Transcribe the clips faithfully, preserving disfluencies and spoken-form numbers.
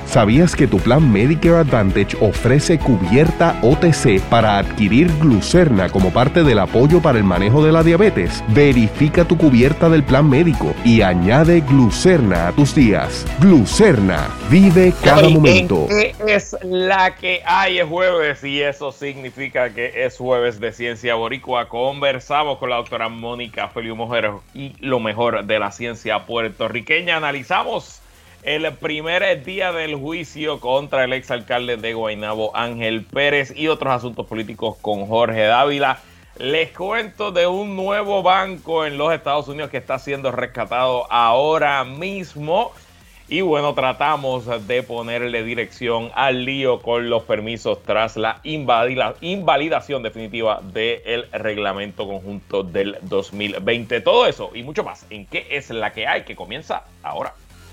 ¿Sabías que tu plan Medicare Advantage ofrece cubierta O T C para adquirir Glucerna como parte del apoyo para el manejo de la diabetes? Verifica tu cubierta del plan médico y añade Glucerna a tus días. Glucerna, vive cada Hey, momento. ¿qué es la que hay? Es jueves y eso significa que es jueves de Ciencia Boricua. Conversamos con la doctora Mónica Feliu Mojero y lo mejor de la ciencia puertorriqueña. Analizamos el primer día del juicio contra el exalcalde de Guaynabo, Ángel Pérez, y otros asuntos políticos con Jorge Dávila. Les cuento de un nuevo banco en los Estados Unidos que está siendo rescatado ahora mismo. Y bueno, tratamos de ponerle dirección al lío con los permisos tras la invalida, invalidación definitiva del reglamento conjunto del dos mil veinte. Todo eso y mucho más en ¿Qué es la que hay? Que comienza ahora.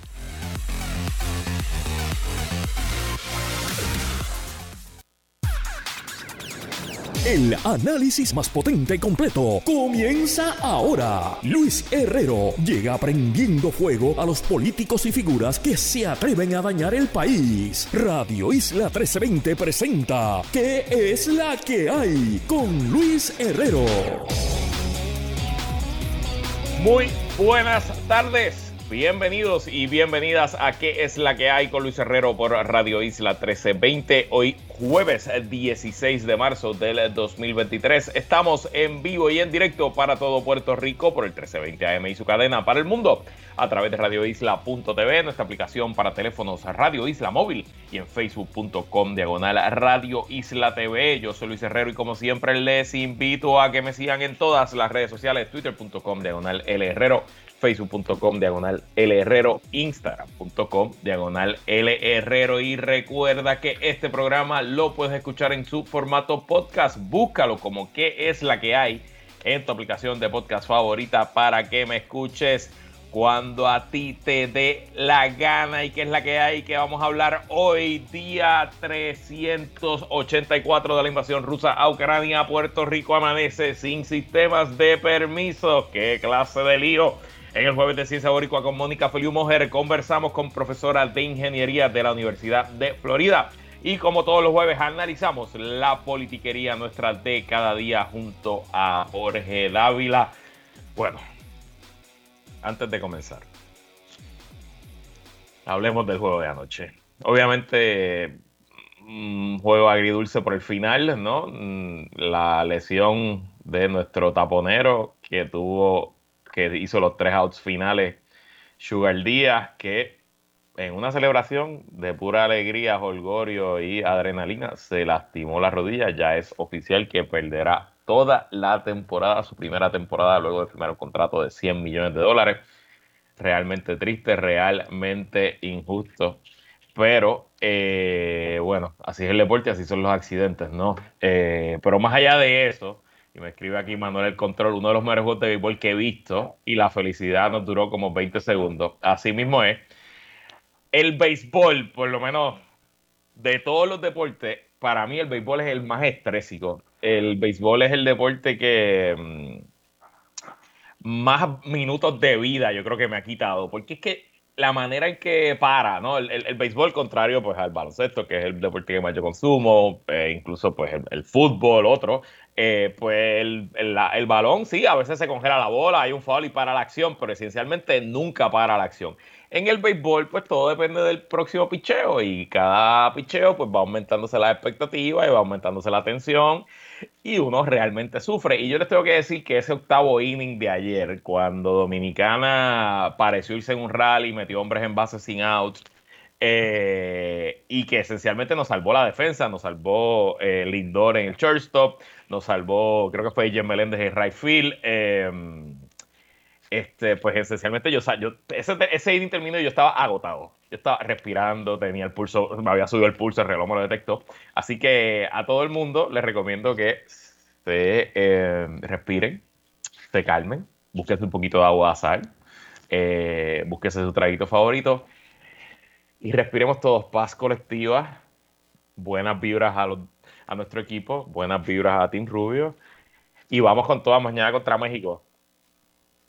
El análisis más potente y completo comienza ahora. Luis Herrero llega prendiendo fuego a los políticos y figuras que se atreven a dañar el país. Radio Isla trece veinte presenta ¿Qué es la que hay? Con Luis Herrero. Muy buenas tardes. Bienvenidos y bienvenidas a ¿Qué es la que hay? Con Luis Herrero por Radio Isla trece veinte. Hoy jueves dieciséis de marzo del dos mil veintitrés. Estamos en vivo y en directo para todo Puerto Rico por el trece veinte A M y su cadena para el mundo a través de radio isla punto t v, nuestra aplicación para teléfonos Radio Isla Móvil y en facebook punto com diagonal Radio Isla T V. Yo soy Luis Herrero y como siempre les invito a que me sigan en todas las redes sociales, twitter punto com diagonal L Herrero, facebook punto com diagonal L Herrero, instagram punto com diagonal L Herrero. Y recuerda que este programa lo puedes escuchar en su formato podcast. Búscalo como ¿Qué es la que hay? En tu aplicación de podcast favorita para que me escuches cuando a ti te dé la gana. ¿Y qué es la que hay? Que vamos a hablar hoy, día trescientos ochenta y cuatro de la invasión rusa a Ucrania. Puerto Rico amanece sin sistemas de permiso. ¡Qué clase de lío! En el jueves de Ciencia Boricua con Mónica Feliu Mojero conversamos con profesora de Ingeniería de la Universidad de Florida. Y como todos los jueves analizamos la politiquería nuestra de cada día junto a Jorge Dávila. Bueno, antes de comenzar, hablemos del juego de anoche. Obviamente, un juego agridulce por el final, ¿no? La lesión de nuestro taponero que tuvo, que hizo los tres outs finales, Sugar Díaz, que en una celebración de pura alegría, jolgorio y adrenalina se lastimó la rodilla. Ya es oficial que perderá toda la temporada, su primera temporada, luego de firmar un contrato de cien millones de dólares. Realmente triste, realmente injusto. Pero, eh, bueno, así es el deporte, así son los accidentes, ¿no? Eh, pero más allá de eso, y me escribe aquí Manuel El Control, uno de los mejores juegos de béisbol que he visto, y la felicidad nos duró como veinte segundos. Así mismo es. El béisbol, por lo menos de todos los deportes, para mí el béisbol es el más estrésico. El béisbol es el deporte que mmm, más minutos de vida yo creo que me ha quitado, porque es que la manera en que para, ¿no? El, el, el béisbol, contrario pues al baloncesto, que es el deporte que más yo consumo, eh, incluso pues el, el fútbol, otro, eh, pues el, el, la, el balón sí, a veces se congela la bola, hay un foul y para la acción, pero esencialmente nunca para la acción. En el béisbol, pues todo depende del próximo picheo y cada picheo pues va aumentándose la expectativa y va aumentándose la tensión y uno realmente sufre. Y yo les tengo que decir que ese octavo inning de ayer, cuando Dominicana pareció irse en un rally, metió hombres en base sin outs, eh, y que esencialmente nos salvó la defensa, nos salvó eh, Lindor en el shortstop, nos salvó, creo que fue Jen Meléndez en right field, eh, Este, pues esencialmente yo, yo ese, ese inning terminó y yo estaba agotado. Yo estaba respirando, tenía el pulso, me había subido el pulso, el reloj me lo detectó. Así que a todo el mundo les recomiendo que se eh, respiren, se calmen, búsquense un poquito de agua de sal, eh, búsquense su traguito favorito y respiremos todos paz colectiva, buenas vibras a, los, a nuestro equipo, buenas vibras a Team Rubio y vamos con todas mañana contra México.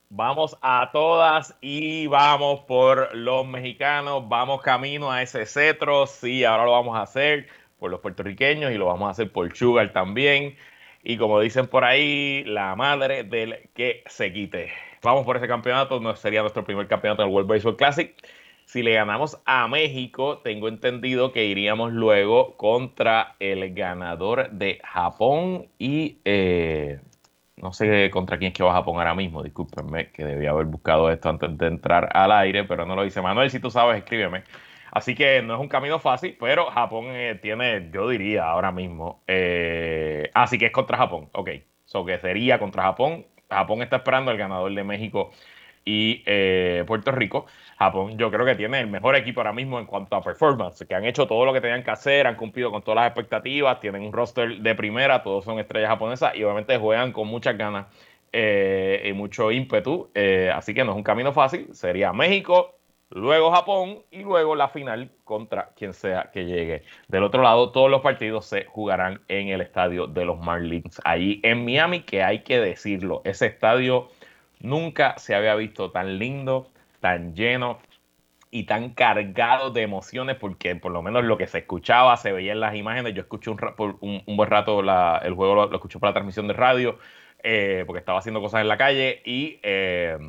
Vamos a todas y vamos por los mexicanos, vamos camino a ese cetro, sí, ahora lo vamos a hacer por los puertorriqueños y lo vamos a hacer por Sugar también. Y como dicen por ahí, la madre del que se quite. Vamos por ese campeonato, no sería nuestro primer campeonato del World Baseball Classic. Si le ganamos a México, tengo entendido que iríamos luego contra el ganador de Japón y... Eh, no sé contra quién es que va Japón ahora mismo, discúlpenme, que debía haber buscado esto antes de entrar al aire, pero no lo hice. Manuel, si tú sabes, escríbeme. Así que no es un camino fácil, pero Japón eh, tiene, yo diría ahora mismo, eh, así que es contra Japón, ok. So que sería contra Japón. Japón está esperando al ganador de México y eh, Puerto Rico. Japón yo creo que tiene el mejor equipo ahora mismo en cuanto a performance, que han hecho todo lo que tenían que hacer, han cumplido con todas las expectativas, tienen un roster de primera, todos son estrellas japonesas y obviamente juegan con muchas ganas eh, y mucho ímpetu, eh, así que no es un camino fácil, sería México, luego Japón y luego la final contra quien sea que llegue. Del otro lado, todos los partidos se jugarán en el estadio de los Marlins, ahí en Miami, que hay que decirlo, ese estadio nunca se había visto tan lindo, tan lleno y tan cargado de emociones, porque por lo menos lo que se escuchaba, se veía en las imágenes. Yo escuché un, por un, un buen rato la, el juego, lo, lo escuché por la transmisión de radio, eh, porque estaba haciendo cosas en la calle y eh,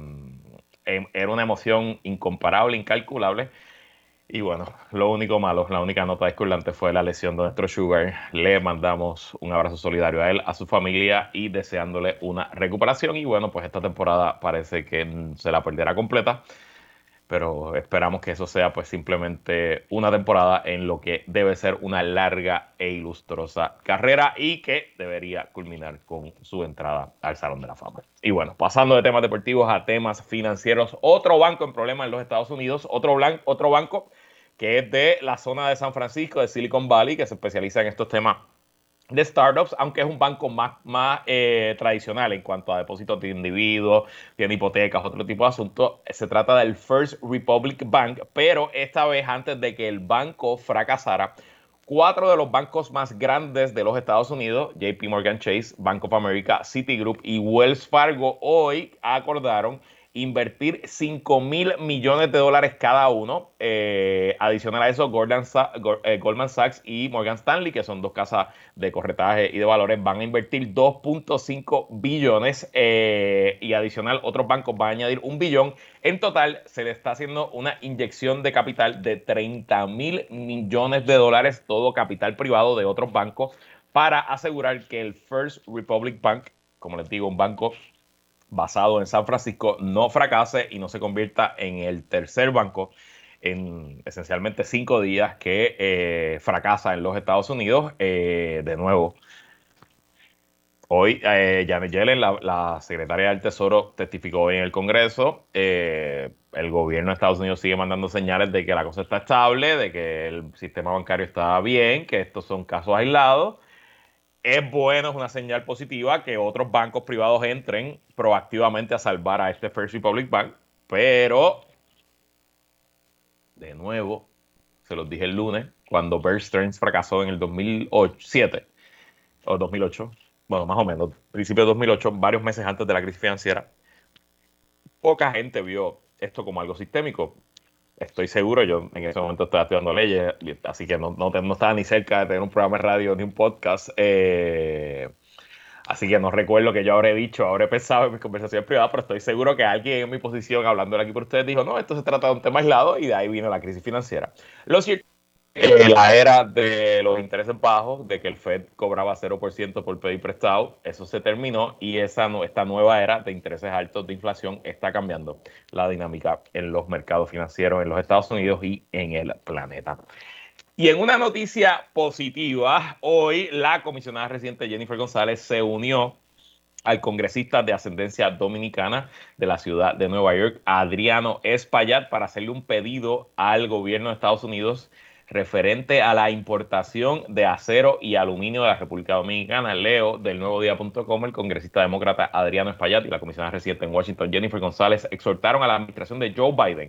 era una emoción incomparable, incalculable. Y bueno, lo único malo, la única nota discordante fue la lesión de nuestro Sugar. Le mandamos un abrazo solidario a él, a su familia y deseándole una recuperación. Y bueno, pues esta temporada parece que se la perderá completa, pero esperamos que eso sea pues simplemente una temporada en lo que debe ser una larga e ilustrosa carrera y que debería culminar con su entrada al Salón de la Fama. Y bueno, pasando de temas deportivos a temas financieros, otro banco en problemas en los Estados Unidos, otro, blanco, otro banco que es de la zona de San Francisco, de Silicon Valley, que se especializa en estos temas de startups, aunque es un banco más, más eh, tradicional en cuanto a depósitos de individuos, tiene hipotecas, otro tipo de asuntos. Se trata del First Republic Bank, pero esta vez antes de que el banco fracasara, cuatro de los bancos más grandes de los Estados Unidos, J P Morgan Chase, Bank of America, Citigroup y Wells Fargo, hoy acordaron invertir cinco mil millones de dólares cada uno. Eh, adicional a eso, Goldman, Sa eh, Goldman Sachs y Morgan Stanley, que son dos casas de corretaje y de valores, van a invertir dos punto cinco billones eh, y adicional otros bancos van a añadir un billón. En total, se le está haciendo una inyección de capital de treinta mil millones de dólares, todo capital privado de otros bancos, para asegurar que el First Republic Bank, como les digo, un banco basado en San Francisco, no fracase y no se convierta en el tercer banco en esencialmente cinco días que eh, fracasa en los Estados Unidos. Eh, de nuevo, hoy eh, Janet Yellen, la, la secretaria del Tesoro, testificó en el Congreso. Eh, el gobierno de Estados Unidos sigue mandando señales de que la cosa está estable, de que el sistema bancario está bien, que estos son casos aislados. Es bueno, es una señal positiva que otros bancos privados entren proactivamente a salvar a este First Republic Bank, pero de nuevo, se los dije el lunes, cuando Bear Stearns fracasó en el dos mil siete o dos mil ocho, bueno, más o menos, principio de dos mil ocho, varios meses antes de la crisis financiera, poca gente vio esto como algo sistémico. Estoy seguro, yo en ese momento estaba estudiando leyes, así que no, no, no estaba ni cerca de tener un programa de radio ni un podcast. Eh, así que no recuerdo que yo habré dicho, habré pensado en mis conversaciones privadas, pero estoy seguro que alguien en mi posición, hablando aquí por ustedes, dijo, no, esto se trata de un tema aislado y de ahí vino la crisis financiera. Lo cierto Eh, la era de los intereses bajos, de que el Fed cobraba cero por ciento por pedir prestado, eso se terminó y esa, esta nueva era de intereses altos de inflación está cambiando la dinámica en los mercados financieros en los Estados Unidos y en el planeta. Y en una noticia positiva, hoy la comisionada residente Jennifer González se unió al congresista de ascendencia dominicana de la ciudad de Nueva York, Adriano Espaillat, para hacerle un pedido al gobierno de Estados Unidos referente a la importación de acero y aluminio de la República Dominicana. Leo del nuevo día punto com, el congresista demócrata Adriano Espaillat y la comisionada residente en Washington, Jennifer González, exhortaron a la administración de Joe Biden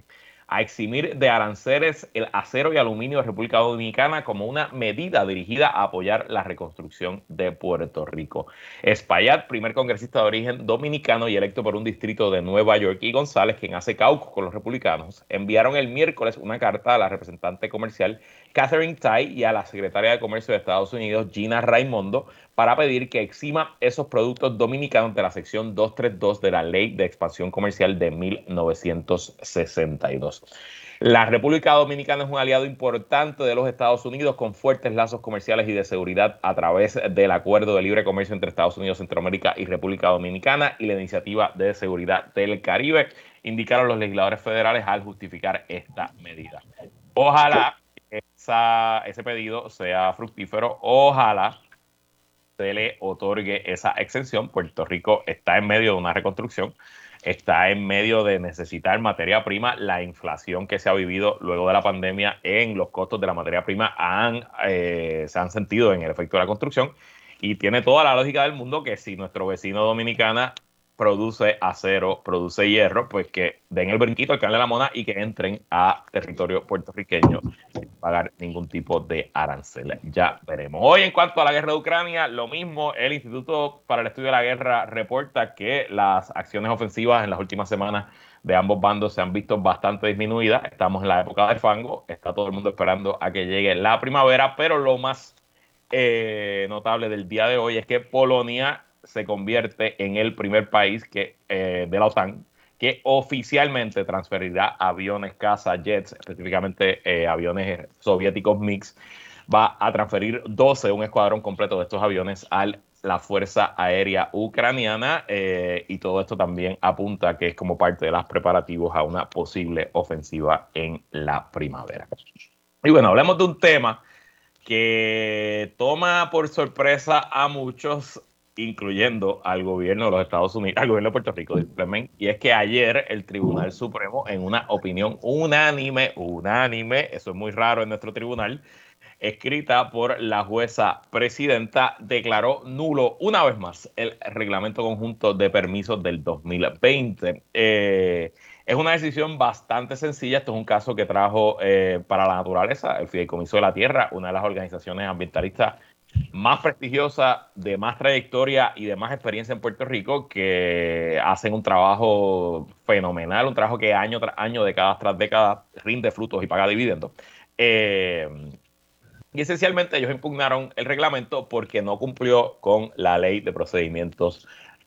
a eximir de aranceles el acero y aluminio de República Dominicana como una medida dirigida a apoyar la reconstrucción de Puerto Rico. Espaillat, primer congresista de origen dominicano y electo por un distrito de Nueva York, y González, quien hace caucus con los republicanos, enviaron el miércoles una carta a la representante comercial Katherine Tai y a la secretaria de Comercio de Estados Unidos, Gina Raimondo, para pedir que exima esos productos dominicanos de la sección doscientos treinta y dos de la Ley de Expansión Comercial de mil novecientos sesenta y dos. La República Dominicana es un aliado importante de los Estados Unidos con fuertes lazos comerciales y de seguridad a través del Acuerdo de Libre Comercio entre Estados Unidos, Centroamérica y República Dominicana y la Iniciativa de Seguridad del Caribe, indicaron los legisladores federales al justificar esta medida. Ojalá esa, ese pedido sea fructífero, ojalá se le otorgue esa exención. Puerto Rico está en medio de una reconstrucción, está en medio de necesitar materia prima. La inflación que se ha vivido luego de la pandemia en los costos de la materia prima han, eh, se han sentido en el efecto de la construcción, y tiene toda la lógica del mundo que si nuestro vecino Dominicana produce acero, produce hierro, pues que den el brinquito al canal de la mona y que entren a territorio puertorriqueño sin pagar ningún tipo de arancel. Ya veremos. Hoy, en cuanto a la guerra de Ucrania, lo mismo. El Instituto para el Estudio de la Guerra reporta que las acciones ofensivas en las últimas semanas de ambos bandos se han visto bastante disminuidas. Estamos en la época del fango, está todo el mundo esperando a que llegue la primavera, pero lo más eh, notable del día de hoy es que Polonia se convierte en el primer país que, eh, de la OTAN que oficialmente transferirá aviones caza, jets, específicamente eh, aviones soviéticos mix. Va a transferir doce, un escuadrón completo de estos aviones a la Fuerza Aérea Ucraniana, eh, y todo esto también apunta que es como parte de los preparativos a una posible ofensiva en la primavera. Y bueno, hablemos de un tema que toma por sorpresa a muchos, incluyendo al gobierno de los Estados Unidos, al gobierno de Puerto Rico, discúlpenme, y es que ayer el Tribunal Supremo, en una opinión unánime, unánime, eso es muy raro en nuestro tribunal, escrita por la jueza presidenta, declaró nulo una vez más el Reglamento Conjunto de Permisos del dos mil veinte. Eh, es una decisión bastante sencilla. Esto es un caso que trajo eh, para la naturaleza el Fideicomiso de la Tierra, una de las organizaciones ambientalistas más prestigiosa, de más trayectoria y de más experiencia en Puerto Rico, que hacen un trabajo fenomenal, un trabajo que año tras año, década tras década, rinde frutos y paga dividendos. Eh, y esencialmente ellos impugnaron el reglamento porque no cumplió con la Ley de Procedimientos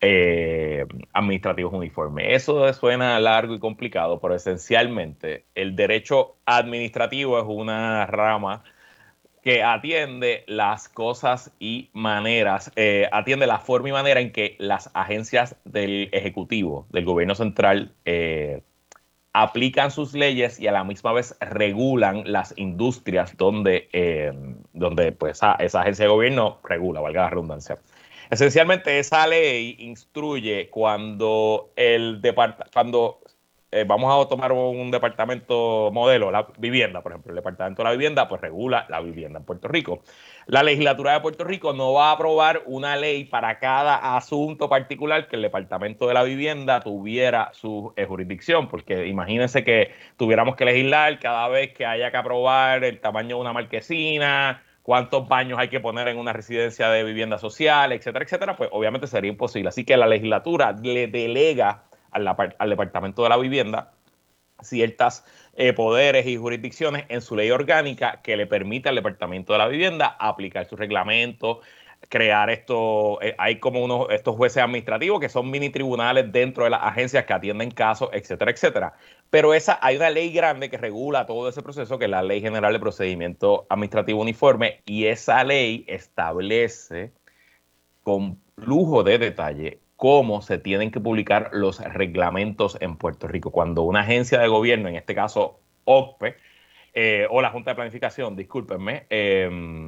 eh, Administrativos Uniformes. Eso suena largo y complicado, pero esencialmente el derecho administrativo es una rama que atiende las cosas y maneras, eh, atiende la forma y manera en que las agencias del Ejecutivo, del Gobierno Central, eh, aplican sus leyes y a la misma vez regulan las industrias donde, eh, donde pues, esa, esa agencia de gobierno regula, valga la redundancia. Esencialmente, esa ley instruye cuando el departamento, cuando Eh, vamos a tomar un departamento modelo, la vivienda, por ejemplo, el departamento de la vivienda, pues regula la vivienda en Puerto Rico. La legislatura de Puerto Rico no va a aprobar una ley para cada asunto particular que el departamento de la vivienda tuviera su eh, jurisdicción, porque imagínense que tuviéramos que legislar cada vez que haya que aprobar el tamaño de una marquesina, cuántos baños hay que poner en una residencia de vivienda social, etcétera, etcétera, pues obviamente sería imposible. Así que la legislatura le delega Al, al Departamento de la Vivienda ciertos eh, poderes y jurisdicciones en su ley orgánica que le permite al Departamento de la Vivienda aplicar su reglamento, crear esto. Eh, hay como unos estos jueces administrativos que son mini tribunales dentro de las agencias que atienden casos, etcétera, etcétera. Pero esa hay una ley grande que regula todo ese proceso, que es la Ley General de Procedimiento Administrativo Uniforme, y esa ley establece con lujo de detalle cómo se tienen que publicar los reglamentos en Puerto Rico. Cuando una agencia de gobierno, en este caso O C P E, eh, o la Junta de Planificación, discúlpenme, eh,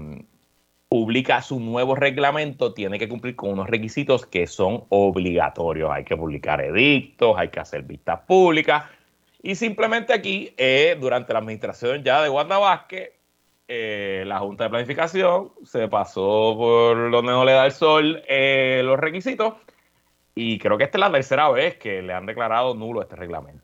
publica su nuevo reglamento, tiene que cumplir con unos requisitos que son obligatorios. Hay que publicar edictos, hay que hacer vistas públicas. Y simplemente aquí, eh, durante la administración ya de Wanda Vázquez, eh, la Junta de Planificación se pasó por donde no le da el sol eh, los requisitos. Y creo que esta es la tercera vez que le han declarado nulo este reglamento.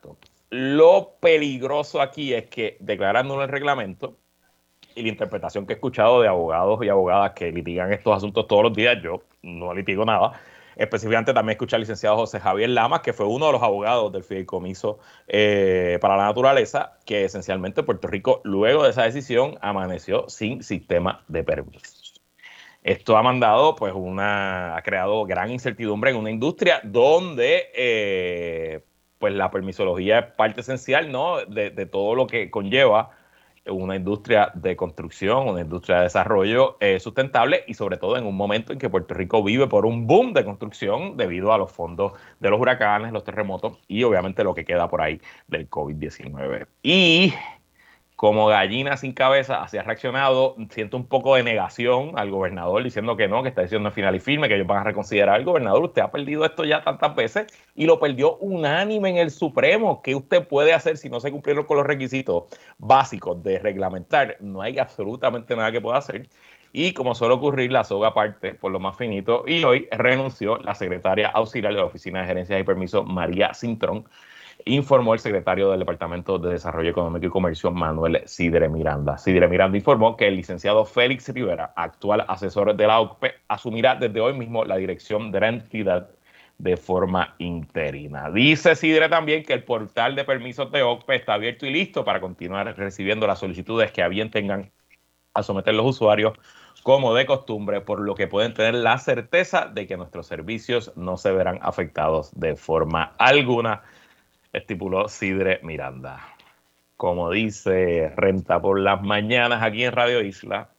Lo peligroso aquí es que declarándolo el reglamento y la interpretación que he escuchado de abogados y abogadas que litigan estos asuntos todos los días, yo no litigo nada. Específicamente también escuché al licenciado José Javier Lamas, que fue uno de los abogados del Fideicomiso eh, para la Naturaleza, que esencialmente Puerto Rico, luego de esa decisión, amaneció sin sistema de permisos. Esto ha mandado, pues, una, ha creado gran incertidumbre en una industria donde, eh, pues, la permisología es parte esencial, ¿no?, de, de todo lo que conlleva una industria de construcción, una industria de desarrollo eh, sustentable y sobre todo en un momento en que Puerto Rico vive por un boom de construcción debido a los fondos de los huracanes, los terremotos y obviamente lo que queda por ahí del COVID diecinueve. Y como gallina sin cabeza, así ha reaccionado. Siento un poco de negación al gobernador diciendo que no, que está diciendo final y firme, que ellos van a reconsiderar. El gobernador, usted ha perdido esto ya tantas veces y lo perdió unánime en el Supremo. ¿Qué usted puede hacer si no se cumplieron con los requisitos básicos de reglamentar? No hay absolutamente nada que pueda hacer. Y como suele ocurrir, la soga parte por lo más finito y hoy renunció la secretaria auxiliar de la Oficina de Gerencias y Permisos, María Cintrón, informó el secretario del Departamento de Desarrollo Económico y Comercio, Manuel Sidre Miranda. Sidre Miranda informó que el licenciado Félix Rivera, actual asesor de la O C P E, asumirá desde hoy mismo la dirección de la entidad de forma interina. Dice Sidre también que el portal de permisos de O C P E está abierto y listo para continuar recibiendo las solicitudes que a bien tengan a someter los usuarios como de costumbre, por lo que pueden tener la certeza de que nuestros servicios no se verán afectados de forma alguna, estipuló Sidre Miranda. Como dice Renta por las Mañanas aquí en Radio Isla,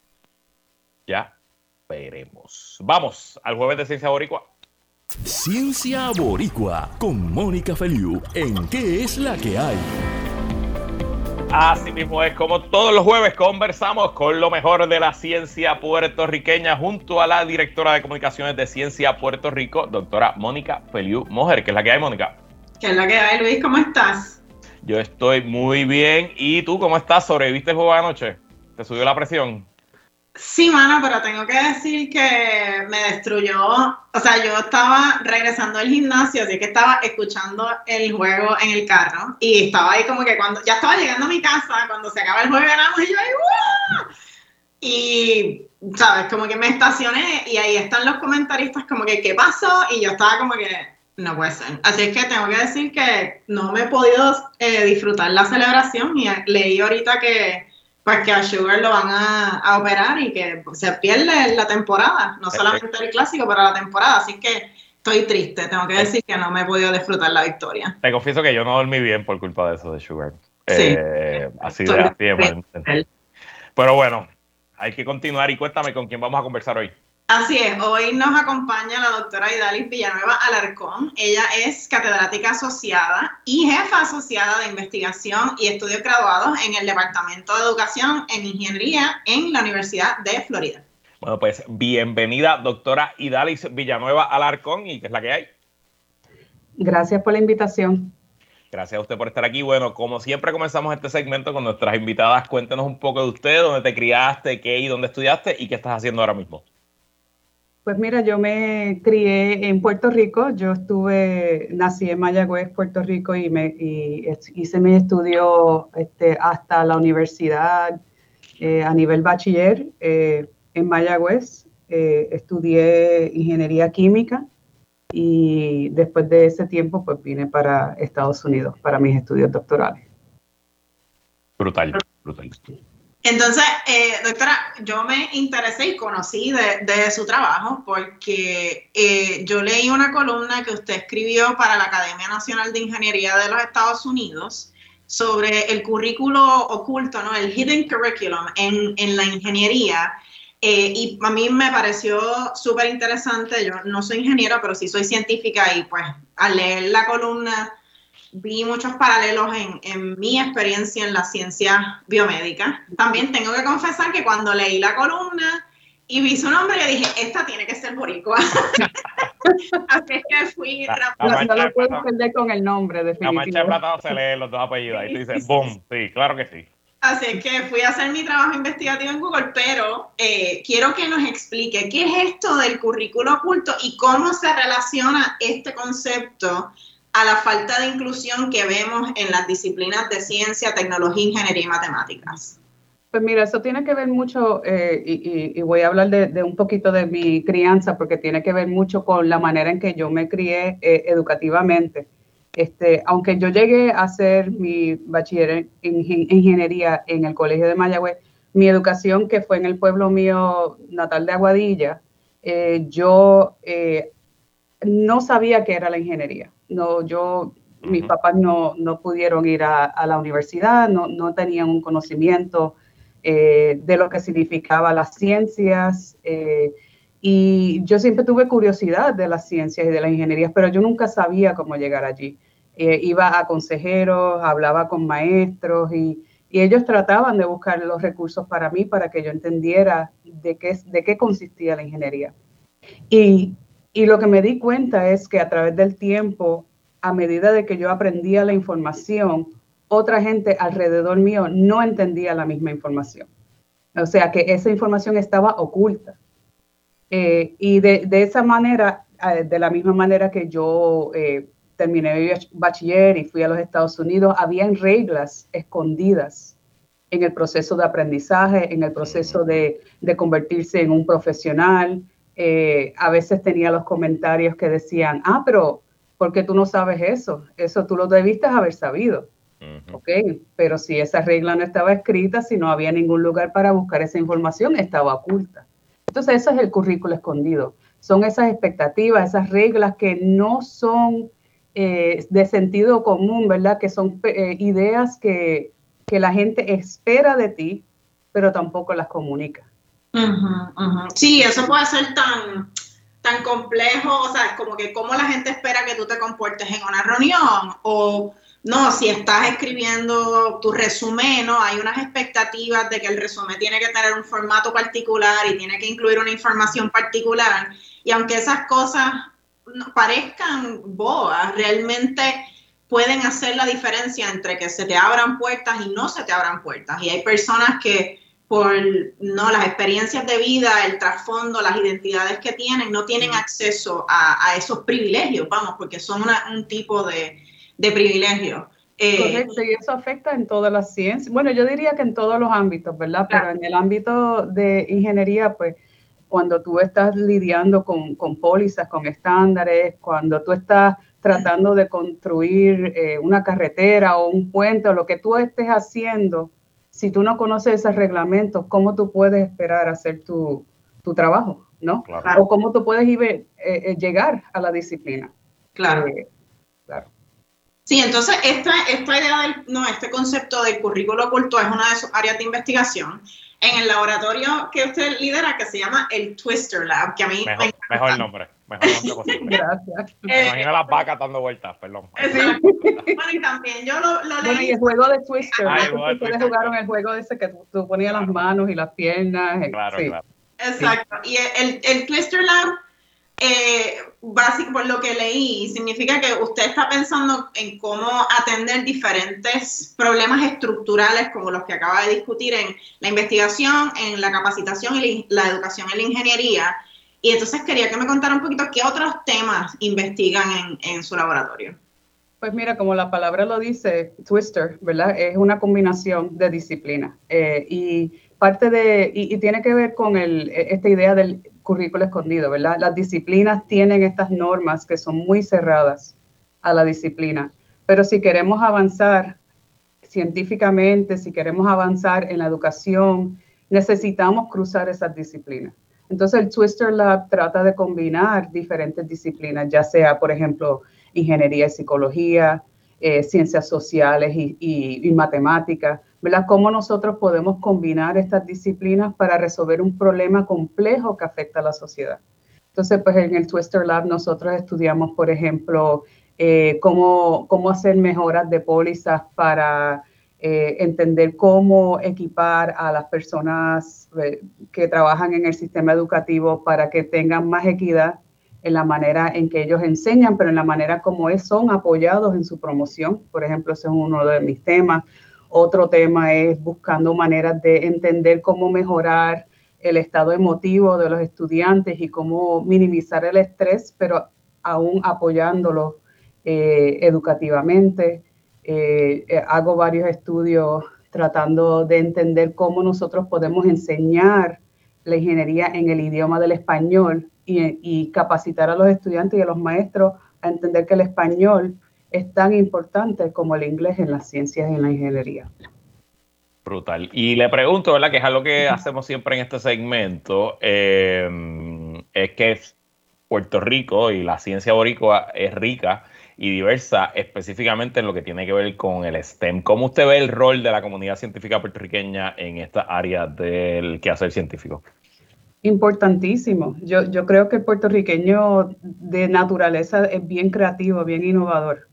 ya veremos. Vamos al jueves de Ciencia Boricua. Ciencia Boricua con Mónica Feliu en ¿Qué es la que hay? Así mismo es, como todos los jueves conversamos con lo mejor de la ciencia puertorriqueña junto a la directora de comunicaciones de Ciencia Puerto Rico, doctora Mónica Feliu Mojer. ¿Qué es la que hay, Mónica? ¿Qué es la que hay, Luis? ¿Cómo estás? Yo estoy muy bien. ¿Y tú cómo estás? ¿Sobreviviste el juego de anoche? ¿Te subió la presión? Sí, mano, pero tengo que decir que me destruyó. O sea, yo estaba regresando al gimnasio, así que estaba escuchando el juego en el carro y estaba ahí como que cuando ya estaba llegando a mi casa, cuando se acaba el juego ganamos y yo ahí ¡wow! Y, ¿sabes? Como que me estacioné y ahí están los comentaristas como que ¿qué pasó? Y yo estaba como que no puede ser. Así es que tengo que decir que no me he podido eh, disfrutar la celebración y leí ahorita que pues que a Sugar lo van a, a operar y que se pierde la temporada, no solamente el clásico, pero la temporada. Así que estoy triste, tengo que decir que no me he podido disfrutar la victoria. Te confieso que yo no dormí bien por culpa de eso de Sugar. Sí. Eh, así de así de mal. Pero bueno, hay que continuar y cuéntame con quién vamos a conversar hoy. Así es, hoy nos acompaña la doctora Idalis Villanueva Alarcón. Ella es catedrática asociada y jefa asociada de investigación y estudios graduados en el Departamento de Educación en Ingeniería en la Universidad de Florida. Bueno, pues bienvenida, doctora Idalis Villanueva Alarcón, y ¿qué es la que hay? Gracias por la invitación. Gracias a usted por estar aquí. Bueno, como siempre comenzamos este segmento con nuestras invitadas. Cuéntenos un poco de usted, dónde te criaste, qué y dónde estudiaste y qué estás haciendo ahora mismo. Pues mira, yo me crié en Puerto Rico. Yo estuve, nací en Mayagüez, Puerto Rico, y, me, y hice mi estudio este, hasta la universidad eh, a nivel bachiller eh, en Mayagüez. Eh, estudié ingeniería química y después de ese tiempo pues vine para Estados Unidos para mis estudios doctorales. Brutal, brutal. Entonces, eh, doctora, yo me interesé y conocí de, de su trabajo porque eh, yo leí una columna que usted escribió para la Academia Nacional de Ingeniería de los Estados Unidos sobre el currículo oculto, ¿no? El hidden curriculum en, en la ingeniería. Eh, y a mí me pareció súper interesante. Yo no soy ingeniera, pero sí soy científica y pues al leer la columna vi muchos paralelos en, en mi experiencia en la ciencia biomédica. También tengo que confesar que cuando leí la columna y vi su nombre, yo dije, esta tiene que ser boricua. Así es que fui... La, la no lo puedo perder con el nombre, definitivamente. La mancha de plata se lee los dos apellidos. Y tú dices, boom, sí, claro que sí. Así es que fui a hacer mi trabajo investigativo en Google, pero eh, quiero que nos explique qué es esto del currículo oculto y cómo se relaciona este concepto a la falta de inclusión que vemos en las disciplinas de ciencia, tecnología, ingeniería y matemáticas? Pues mira, eso tiene que ver mucho, eh, y, y, y voy a hablar de, de un poquito de mi crianza, porque tiene que ver mucho con la manera en que yo me crié eh, educativamente. Este, aunque yo llegué a hacer mi bachiller en, en ingeniería en el Colegio de Mayagüez, mi educación, que fue en el pueblo mío natal de Aguadilla, eh, yo eh, no sabía qué era la ingeniería. No, yo, uh-huh. Mis papás no, no pudieron ir a, a la universidad, no, no tenían un conocimiento Eh, de lo que significaba las ciencias, eh, y yo siempre tuve curiosidad de las ciencias y de las ingenierías, pero yo nunca sabía cómo llegar allí. Eh, iba a consejeros, hablaba con maestros y, y ellos trataban de buscar los recursos para mí, para que yo entendiera de qué, de qué consistía la ingeniería. Y, y lo que me di cuenta es que a través del tiempo, a medida de que yo aprendía la información, otra gente alrededor mío no entendía la misma información. O sea, que esa información estaba oculta. Eh, y de, de esa manera, eh, de la misma manera que yo eh, terminé mi bachiller y fui a los Estados Unidos, habían reglas escondidas en el proceso de aprendizaje, en el proceso de, de convertirse en un profesional. Eh, a veces tenía los comentarios que decían, ah, pero ¿por qué tú no sabes eso? Eso tú lo debiste haber sabido. Uh-huh. Ok, pero si esa regla no estaba escrita, si no había ningún lugar para buscar esa información, estaba oculta. Entonces, ese es el currículo escondido. Son esas expectativas, esas reglas que no son eh, de sentido común, ¿verdad? Que son eh, ideas que, que la gente espera de ti, pero tampoco las comunica. Uh-huh, uh-huh. Sí, eso puede ser tan, tan complejo, o sea, como que cómo la gente espera que tú te comportes en una reunión, o no, si estás escribiendo tu resumen, ¿no? Hay unas expectativas de que el resumen tiene que tener un formato particular y tiene que incluir una información particular. Y aunque esas cosas parezcan boas, realmente pueden hacer la diferencia entre que se te abran puertas y no se te abran puertas. Y hay personas que por no las experiencias de vida, el trasfondo, las identidades que tienen, no tienen acceso a, a esos privilegios, vamos, porque son una, un tipo de... de privilegio. Eh, Correcto, y eso afecta en todas las ciencias. Bueno, yo diría que en todos los ámbitos, ¿verdad? Claro. Pero en el ámbito de ingeniería, pues, cuando tú estás lidiando con, con pólizas, con estándares, cuando tú estás tratando de construir eh, una carretera o un puente o lo que tú estés haciendo, si tú no conoces esos reglamentos, ¿cómo tú puedes esperar hacer tu, tu trabajo, ¿no? Claro. O cómo tú puedes ir, eh, eh, llegar a la disciplina. Claro. Eh, claro. Sí, entonces esta, esta idea del, no, este concepto del currículo oculto es una de sus áreas de investigación en el laboratorio que usted lidera, que se llama el Twister Lab, que a mí mejor, me encanta. Mejor nombre, mejor nombre posible. Gracias. Me eh, imagino las vacas dando vueltas, perdón. Exacto. Bueno, y también yo lo, lo leí. Bueno, y el juego de Twister, ah, ¿no? Ustedes Twister. Jugaron el juego ese que tú, tú ponías claro. las manos y las piernas. Claro, sí. claro. Exacto. Sí. Y el, el Twister Lab, Eh, básico, por lo que leí, significa que usted está pensando en cómo atender diferentes problemas estructurales como los que acaba de discutir en la investigación, en la capacitación y la educación en la ingeniería. Y entonces quería que me contara un poquito qué otros temas investigan en, en su laboratorio. Pues mira, como la palabra lo dice, Twister, ¿verdad? Es una combinación de disciplinas. Eh, y parte de, y, y tiene que ver con el, esta idea del currículo escondido, ¿verdad? Las disciplinas tienen estas normas que son muy cerradas a la disciplina, pero si queremos avanzar científicamente, si queremos avanzar en la educación, necesitamos cruzar esas disciplinas. Entonces el Twister Lab trata de combinar diferentes disciplinas, ya sea, por ejemplo, ingeniería y psicología, eh, ciencias sociales y, y, y matemáticas, ¿verdad? Cómo nosotros podemos combinar estas disciplinas para resolver un problema complejo que afecta a la sociedad. Entonces, pues en el Twister Lab nosotros estudiamos, por ejemplo, eh, cómo, cómo hacer mejoras de pólizas para eh, entender cómo equipar a las personas eh, que trabajan en el sistema educativo para que tengan más equidad en la manera en que ellos enseñan, pero en la manera como es, son apoyados en su promoción. Por ejemplo, ese es uno de mis temas. Otro tema es buscando maneras de entender cómo mejorar el estado emotivo de los estudiantes y cómo minimizar el estrés, pero aún apoyándolos eh, educativamente. Eh, eh, hago varios estudios tratando de entender cómo nosotros podemos enseñar la ingeniería en el idioma del español y, y capacitar a los estudiantes y a los maestros a entender que el español es tan importante como el inglés en las ciencias y en la ingeniería. Brutal. Y le pregunto, ¿verdad? Que es algo que hacemos siempre en este segmento, eh, es que Puerto Rico y la ciencia boricua es rica y diversa, específicamente en lo que tiene que ver con el STEM. ¿Cómo usted ve el rol de la comunidad científica puertorriqueña en esta área del quehacer científico? Importantísimo. Yo, yo creo que el puertorriqueño de naturaleza es bien creativo, bien innovador.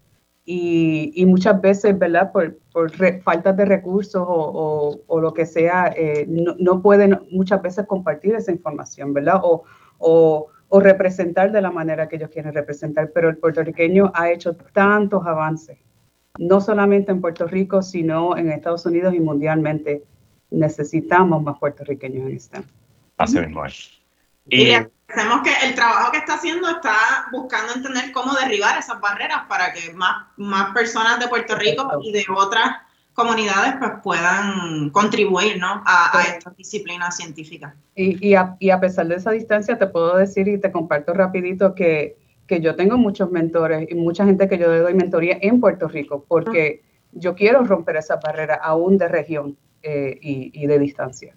Y, y muchas veces, ¿verdad? Por, por re, falta de recursos o, o, o lo que sea, eh, no, no pueden muchas veces compartir esa información, ¿verdad? O, o, o representar de la manera que ellos quieren representar. Pero el puertorriqueño ha hecho tantos avances, no solamente en Puerto Rico, sino en Estados Unidos y mundialmente. Necesitamos más puertorriqueños en STEM. Así mismo es. Y, y le agradecemos que el trabajo que está haciendo está buscando entender cómo derribar esas barreras para que más, más personas de Puerto Rico y de otras comunidades pues puedan contribuir, ¿no? a, a estas disciplinas científicas. Y, y, a, y a pesar de esa distancia te puedo decir y te comparto rapidito que, que yo tengo muchos mentores y mucha gente que yo le doy mentoría en Puerto Rico porque uh-huh. yo quiero romper esas barreras aún de región eh, y, y de distancia.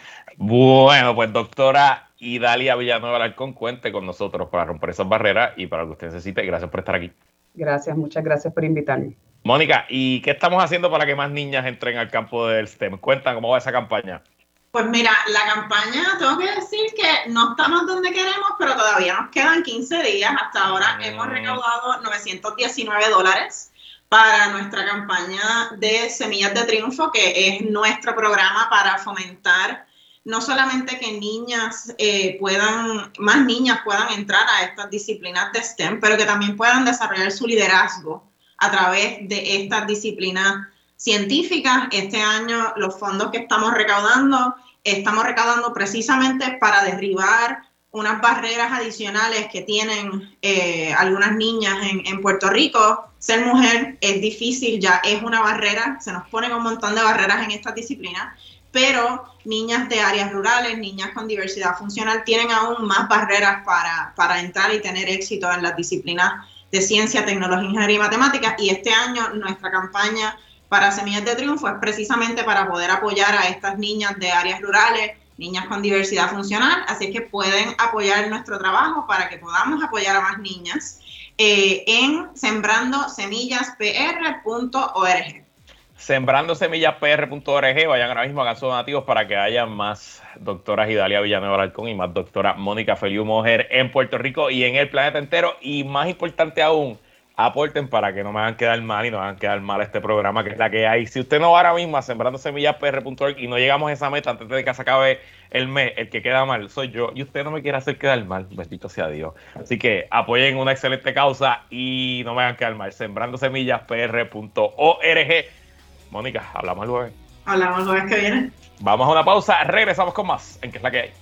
Bueno, pues doctora Idalia Villanueva Alarcón, cuente con nosotros para romper esas barreras y para lo que usted necesite. Gracias por estar aquí. Gracias, muchas gracias por invitarme. Mónica, ¿y qué estamos haciendo para que más niñas entren al campo del STEM? Cuentan cómo va esa campaña. Pues mira, la campaña, tengo que decir que no estamos donde queremos, pero todavía nos quedan quince días. Hasta ahora mm. hemos recaudado novecientos diecinueve dólares para nuestra campaña de Semillas de Triunfo, que es nuestro programa para fomentar no solamente que niñas eh, puedan, más niñas puedan entrar a estas disciplinas de STEM, pero que también puedan desarrollar su liderazgo a través de estas disciplinas científicas. Este año los fondos que estamos recaudando, estamos recaudando precisamente para derribar unas barreras adicionales que tienen eh, algunas niñas en, en Puerto Rico. Ser mujer es difícil, ya es una barrera, se nos ponen un montón de barreras en estas disciplinas, pero niñas de áreas rurales, niñas con diversidad funcional tienen aún más barreras para, para entrar y tener éxito en las disciplinas de ciencia, tecnología, ingeniería y matemáticas. Y este año nuestra campaña para Semillas de Triunfo es precisamente para poder apoyar a estas niñas de áreas rurales, niñas con diversidad funcional, así que pueden apoyar nuestro trabajo para que podamos apoyar a más niñas eh, en sembrando semillas p r punto org. sembrando semillas p r punto org, vayan ahora mismo a sus donativos para que haya más doctoras Idalia Villanueva Alarcón y más doctora Mónica Feliu Mojer en Puerto Rico y en el planeta entero. Y más importante aún, aporten para que no me hagan quedar mal y no me hagan quedar mal este programa, que es la que hay. Si usted no va ahora mismo a sembrando semillas p r punto org y no llegamos a esa meta antes de que se acabe el mes, el que queda mal soy yo y usted no me quiere hacer quedar mal, bendito sea Dios. Así que apoyen una excelente causa y no me hagan quedar mal. sembrando semillas p r punto org. Mónica, hablamos el jueves. Hablamos el jueves que viene. Vamos a una pausa, regresamos con más en ¿Qué es la que hay?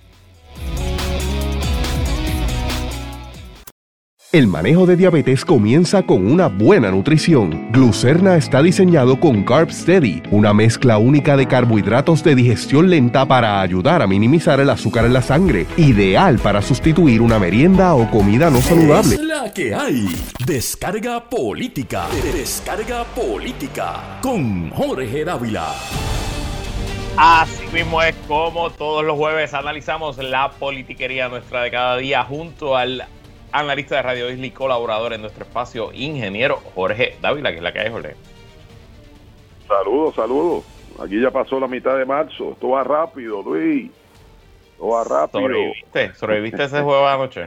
El manejo de diabetes comienza con una buena nutrición. Glucerna está diseñado con Carb Steady, una mezcla única de carbohidratos de digestión lenta para ayudar a minimizar el azúcar en la sangre, ideal para sustituir una merienda o comida no saludable. Es la que hay. Descarga política. Descarga política con Jorge Dávila. Así mismo es como todos los jueves analizamos la politiquería nuestra de cada día junto al analista de Radio Isla y colaborador en nuestro espacio, ingeniero Jorge Dávila, que es la que hay, Jorge. Saludos, saludos. Aquí ya pasó la mitad de marzo. Esto va rápido, Luis. Esto va rápido. ¿Sobreviviste? ¿Sobreviviste ese juego de anoche?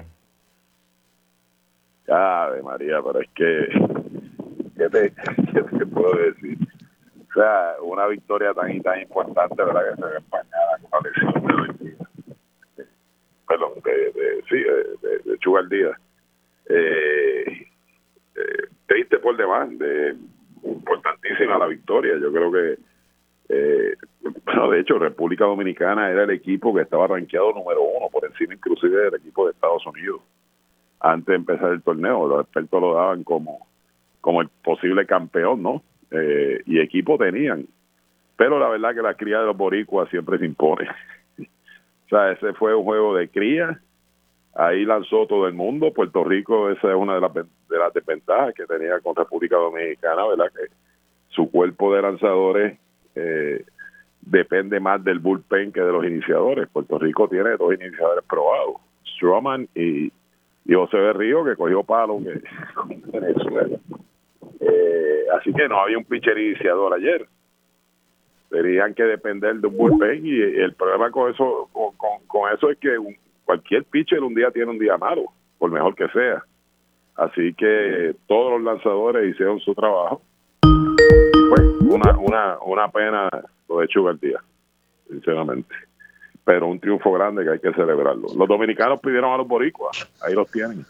Ave María, pero es que... ¿Qué te, qué te puedo decir? O sea, una victoria tan y tan importante, ¿verdad? Que se ve empañada con la lesión de hoy. Perdón, de, de, sí, de, de Chugal Díaz. Eh, eh, triste por demás, de, importantísima la victoria. Yo creo que, eh, bueno, de hecho, República Dominicana era el equipo que estaba rankeado número uno, por encima inclusive del equipo de Estados Unidos. antes de empezar el torneo. Los expertos lo daban como, como el posible campeón, ¿no? Eh, y equipo tenían. Pero la verdad que la cría de los boricuas siempre se impone. O sea, ese fue un juego de cría. Ahí lanzó todo el mundo. Puerto Rico, esa es una de las, de las desventajas que tenía con República Dominicana, ¿verdad? Que su cuerpo de lanzadores eh, depende más del bullpen que de los iniciadores. Puerto Rico tiene dos iniciadores probados, Stroman y, y José Berrío, que cogió palo que, con Venezuela. Eh, así que no había un pitcher iniciador ayer. Tenían que depender de un bullpen, y el problema con eso con, con, con eso es que un, cualquier pitcher un día tiene un día malo, por mejor que sea. Así que todos los lanzadores hicieron su trabajo. Pues una, una, una pena lo de Sugar Díaz, sinceramente. Pero un triunfo grande que hay que celebrarlo. Los dominicanos pidieron a los boricuas, ahí los tienen.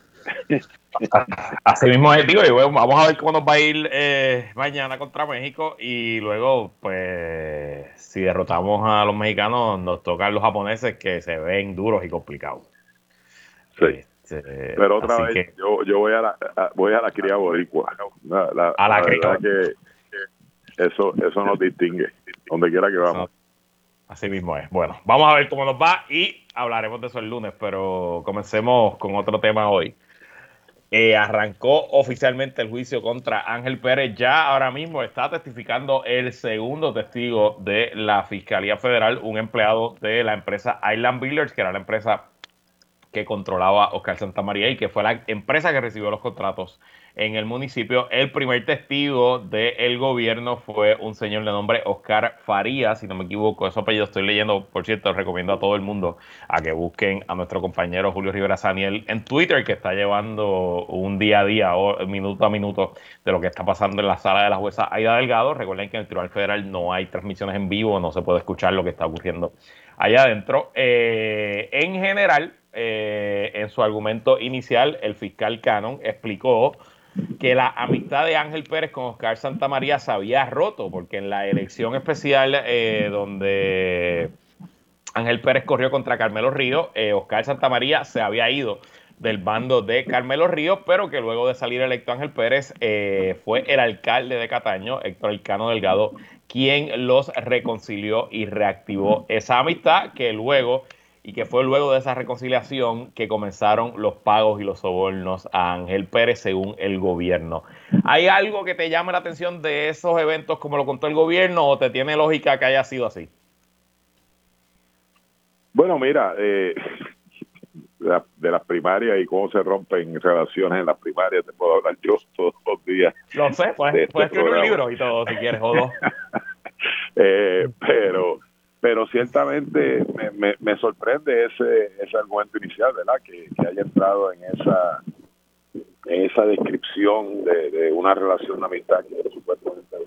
Así mismo es, digo, y bueno, vamos a ver cómo nos va a ir eh, mañana contra México, y luego, pues, si derrotamos a los mexicanos, nos tocan los japoneses, que se ven duros y complicados. Sí. Este, pero otra vez, que, yo, yo voy a la a, voy a la cría boricua. La, la, a la, la cría. verdad que, que eso, eso nos distingue, donde quiera que vamos. Así mismo es. Bueno, vamos a ver cómo nos va y hablaremos de eso el lunes, pero comencemos con otro tema hoy. Eh, arrancó oficialmente el juicio contra Ángel Pérez. Ya ahora mismo está testificando el segundo testigo de la Fiscalía Federal, un empleado de la empresa Island Builders, que era la empresa que controlaba Oscar Santamaría y que fue la empresa que recibió los contratos en el municipio. El primer testigo del gobierno fue un señor de nombre Oscar Farías, si no me equivoco, ese apellido estoy leyendo. Por cierto, recomiendo a todo el mundo a que busquen a nuestro compañero Julio Rivera Saniel en Twitter, que está llevando un día a día o minuto a minuto de lo que está pasando en la sala de la jueza Aida Delgado. Recuerden que en el Tribunal Federal no hay transmisiones en vivo, no se puede escuchar lo que está ocurriendo allá adentro. Eh, en general, eh, en su argumento inicial, el fiscal Cannon explicó que la amistad de Ángel Pérez con Oscar Santamaría se había roto, porque en la elección especial eh, donde Ángel Pérez corrió contra Carmelo Ríos, eh, Oscar Santamaría se había ido del bando de Carmelo Ríos, pero que luego de salir electo Ángel Pérez eh, fue el alcalde de Cataño, Héctor Elcano Delgado, quien los reconcilió y reactivó esa amistad, que luego y que fue luego de esa reconciliación que comenzaron los pagos y los sobornos a Ángel Pérez, según el gobierno. ¿Hay algo que te llame la atención de esos eventos como lo contó el gobierno, o te tiene lógica que haya sido así? Bueno, mira, eh, de, la, de las primarias y cómo se rompen relaciones en las primarias, te puedo hablar yo todos los días. Lo sé, puedes, este puedes escribir un libro y todo, si quieres, o dos. eh, pero... pero ciertamente me, me, me sorprende ese ese argumento inicial, ¿verdad? Que, que haya entrado en esa en esa descripción de, de una relación de amistad que supuestamente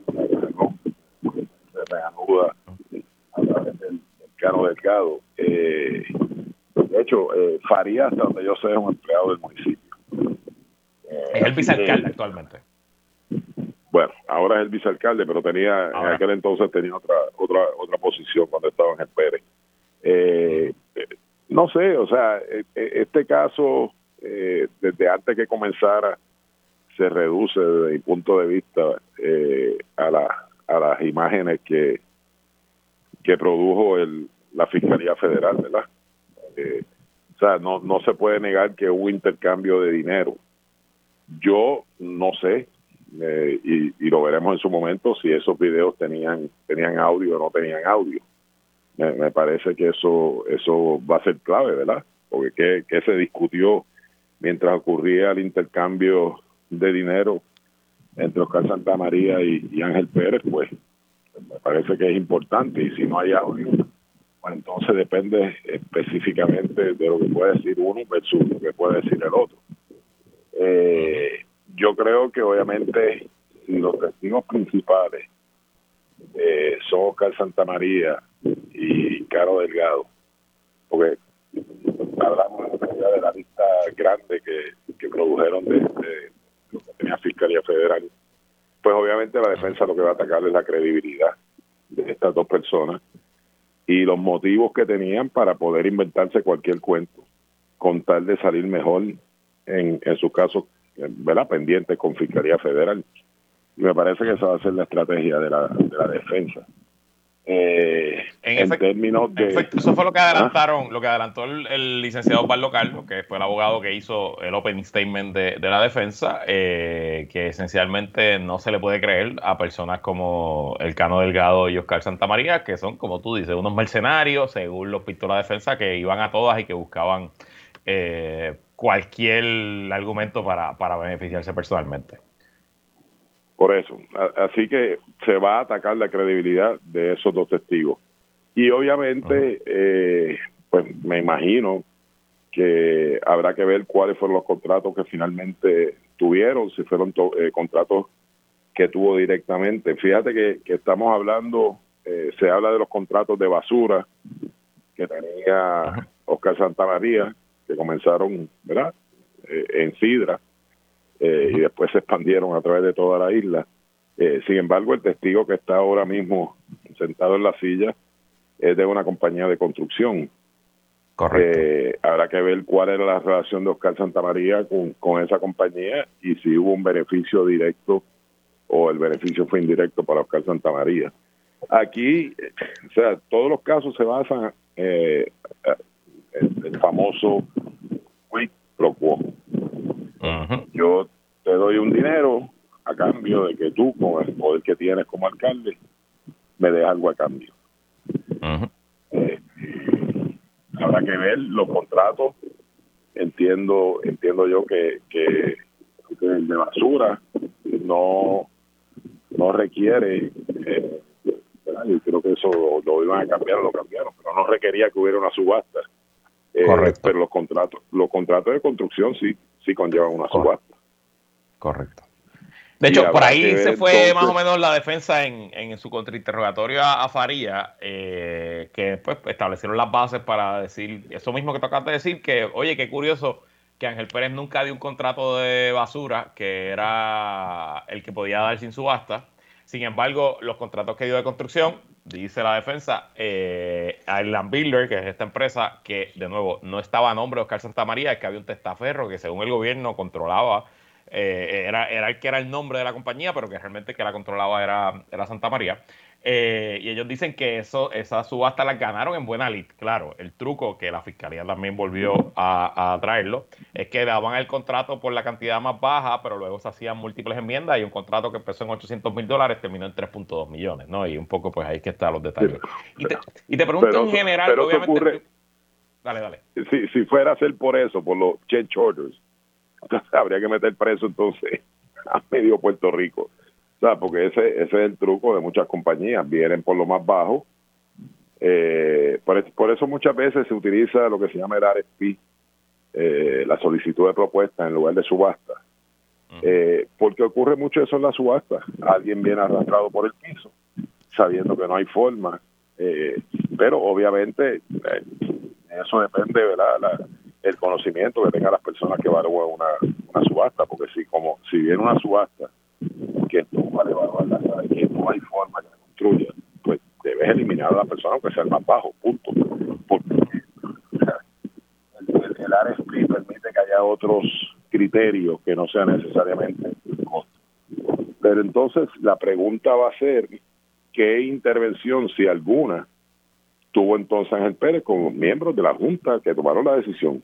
se reanuda a través del, del Cano Delgado. Eh, de hecho, eh, Farías, hasta donde yo sé, es un empleado del municipio. Eh, es el vicealcalde eh, actualmente. Bueno, ahora es el vicealcalde, pero tenía ahora. En aquel entonces tenía otra otra otra posición cuando estaba en el Pérez. Eh, no sé, o sea, este caso, eh, desde antes que comenzara, se reduce desde mi punto de vista eh, a, la, a las imágenes que, que produjo el, la Fiscalía Federal, ¿verdad? Eh, o sea, no, no se puede negar que hubo intercambio de dinero. Yo no sé, Eh, y, y lo veremos en su momento, si esos videos tenían tenían audio o no tenían audio. Me, me parece que eso eso va a ser clave, ¿verdad? Porque qué, qué se discutió mientras ocurría el intercambio de dinero entre Oscar Santamaría y, y Ángel Pérez, pues me parece que es importante, y si no hay audio, pues entonces depende específicamente de lo que puede decir uno versus lo que puede decir el otro. Eh, Yo creo que obviamente si los testigos principales eh, son Oscar Santamaría y Cano Delgado, porque hablamos de la lista grande que, que produjeron de, de lo que tenía Fiscalía Federal, pues obviamente la defensa lo que va a atacar es la credibilidad de estas dos personas y los motivos que tenían para poder inventarse cualquier cuento con tal de salir mejor en, en sus casos, ¿verdad?, pendientes con Fiscalía Federal. Y me parece que esa va a ser la estrategia de la, de la defensa. Eh, en, en efecto, términos de... En efecto, eso fue lo que adelantaron, ¿ah? lo que adelantó el, el licenciado Osvaldo Carlos, que fue el abogado que hizo el opening statement de, de la defensa, eh, que esencialmente no se le puede creer a personas como el Cano Delgado y Oscar Santamaría, que son, como tú dices, unos mercenarios, según los pistos de la defensa, que iban a todas y que buscaban eh, cualquier argumento para, para beneficiarse personalmente. Por eso, así que se va a atacar la credibilidad de esos dos testigos. Y obviamente, uh-huh. eh, pues me imagino que habrá que ver cuáles fueron los contratos que finalmente tuvieron, si fueron to- eh, contratos que tuvo directamente. Fíjate que, que estamos hablando, eh, se habla de los contratos de basura que tenía uh-huh. Oscar Santamaría, que comenzaron, ¿verdad?, eh, en Sidra. Eh, y después se expandieron a través de toda la isla. Eh, sin embargo, el testigo que está ahora mismo sentado en la silla es de una compañía de construcción. Correcto. Eh, habrá que ver cuál era la relación de Oscar Santamaría con, con esa compañía y si hubo un beneficio directo o el beneficio fue indirecto para Oscar Santamaría. Aquí, o sea, todos los casos se basan eh, en el famoso quid pro quo. Uh-huh. Yo te doy un dinero a cambio de que tú, con el poder que tienes como alcalde, me des algo a cambio. Uh-huh. Eh, habrá que ver los contratos. Entiendo entiendo yo que, que, que el de basura no, no requiere, eh, yo creo que eso lo, lo iban a cambiar, lo cambiaron, pero no requería que hubiera una subasta. Eh, Correcto. Pero los contratos, los contratos de construcción sí, sí conllevan una Correcto. subasta. Correcto. De hecho, por ahí se fue entonces, más o menos la defensa en, en su contrainterrogatorio a, a Faría, eh, que después pues, establecieron las bases para decir eso mismo que tocaste decir, que oye, qué curioso que Ángel Pérez nunca dio un contrato de basura, que era el que podía dar sin subasta. Sin embargo, los contratos que dio de construcción, dice la defensa, eh, Island Builder, que es esta empresa que, de nuevo, no estaba a nombre de Oscar Santamaría, es que había un testaferro que según el gobierno controlaba, eh, era, era el que era el nombre de la compañía, pero que realmente el que la controlaba era, era Santamaría. Eh, y ellos dicen que eso, esas subastas las ganaron en buena lid. Claro, el truco que la fiscalía también volvió a, a traerlo es que daban el contrato por la cantidad más baja, pero luego se hacían múltiples enmiendas y un contrato que empezó en ochocientos mil dólares terminó en tres punto dos millones, ¿no? Y un poco pues ahí que están los detalles. Y te, y te pregunto pero, en general, pero obviamente... Ocurre, dale, dale. Si, si fuera a ser por eso, por los change orders, entonces habría que meter preso entonces a medio Puerto Rico. O sea, porque ese, ese es el truco de muchas compañías, vienen por lo más bajo. Eh, por, por eso muchas veces se utiliza lo que se llama el R F P, eh, la solicitud de propuesta en lugar de subasta. Uh-huh. Eh, porque ocurre mucho eso en la subasta. Alguien viene arrastrado por el piso, sabiendo que no hay forma. Eh, pero obviamente eh, eso depende, ¿verdad?, la, el conocimiento que tengan las personas que evalúan una, una subasta. Porque si, como, si viene una subasta que tú vas a evaluar la sala y que no hay forma que la construya, pues debes eliminar a la persona aunque sea el más bajo, punto. Porque o sea, el, el, el R F P permite que haya otros criterios que no sean necesariamente el costo. Pero entonces la pregunta va a ser ¿qué intervención, si alguna, tuvo entonces Ángel Pérez como miembros de la Junta que tomaron la decisión?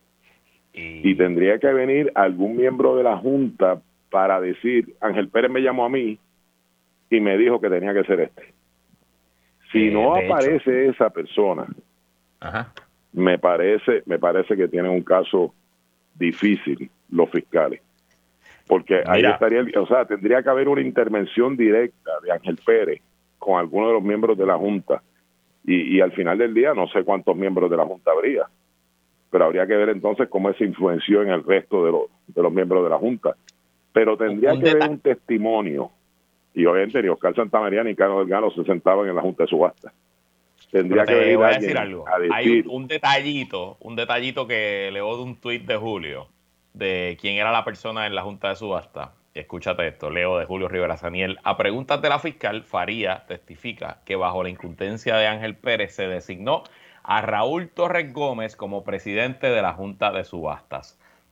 Y, y tendría que venir algún miembro de la Junta para decir, Ángel Pérez me llamó a mí y me dijo que tenía que ser este. Si eh, no aparece hecho. esa persona, Ajá. me parece me parece que tienen un caso difícil los fiscales. Porque Mira. ahí estaría, o sea, tendría que haber una intervención directa de Ángel Pérez con alguno de los miembros de la Junta. Y, y al final del día no sé cuántos miembros de la Junta habría, pero habría que ver entonces cómo eso influenció en el resto de los, de los miembros de la Junta. Pero tendría un que haber un testimonio, y obviamente ni Oscar Santamaría ni Cano Delgado se sentaban en la Junta de Subasta. Tendría que venir voy a alguien decir algo. a decir... Hay un, un detallito, un detallito que leo de un tuit de Julio, de quién era la persona en la Junta de Subasta. Escúchate esto, leo de Julio Rivera Saniel. A preguntas de la fiscal, Faría testifica que bajo la incumbencia de Ángel Pérez se designó a Raúl Torres Gómez como presidente de la Junta de Subastas.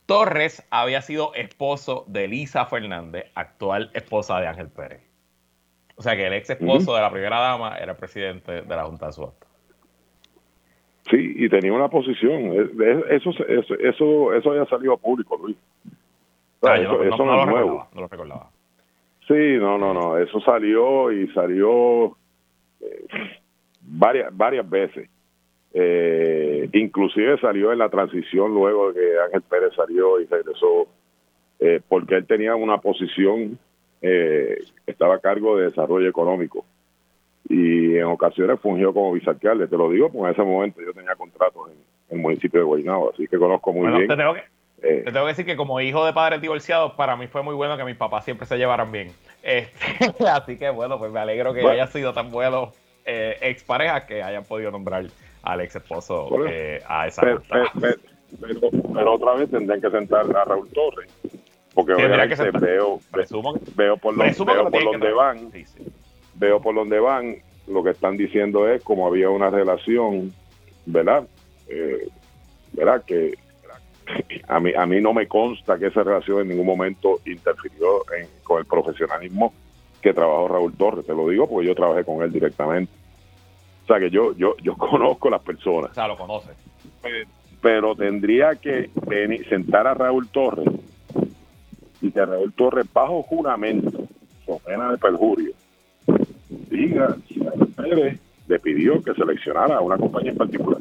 Torres había sido esposo de Elisa Fernández, actual esposa de Ángel Pérez. O sea que el ex esposo uh-huh. de la primera dama era presidente de la Junta de Subasta. Sí, y tenía una posición. Eso, eso, eso, eso había salido público, Luis. O sea, ah, eso no, eso no, no, no, es nuevo. No lo recordaba. Sí, no, no, no. Eso salió y salió eh, varias, varias veces. Eh, inclusive salió en la transición luego de que Ángel Pérez salió y regresó, eh, porque él tenía una posición, eh, estaba a cargo de desarrollo económico y en ocasiones fungió como vicealcalde. Te lo digo porque en ese momento yo tenía contratos en, en el municipio de Guaynabo, así que conozco muy bueno, bien. Te tengo, que, eh, te tengo que decir que como hijo de padres divorciados, para mí fue muy bueno que mis papás siempre se llevaran bien. Este, así que bueno, pues me alegro que bueno. haya sido tan bueno eh, exparejas que hayan podido nombrar al ex esposo eh, a esa pero, pero, pero, pero, pero otra vez tendrían que sentar a Raúl Torres, porque obviamente veo, Presumo, veo por, lo, veo por donde van, sí, sí. veo por donde van, lo que están diciendo es como había una relación, ¿verdad? Eh, ¿verdad? Que a mí, a mí no me consta que esa relación en ningún momento interfirió en, con el profesionalismo que trabajó Raúl Torres, te lo digo porque yo trabajé con él directamente. O sea, que yo yo yo conozco a las personas. O sea, lo conoce. Pero, pero tendría que venir, sentar a Raúl Torres y que Raúl Torres, bajo juramento, con pena de perjurio, diga si Ángel Pérez le pidió que seleccionara a una compañía en particular.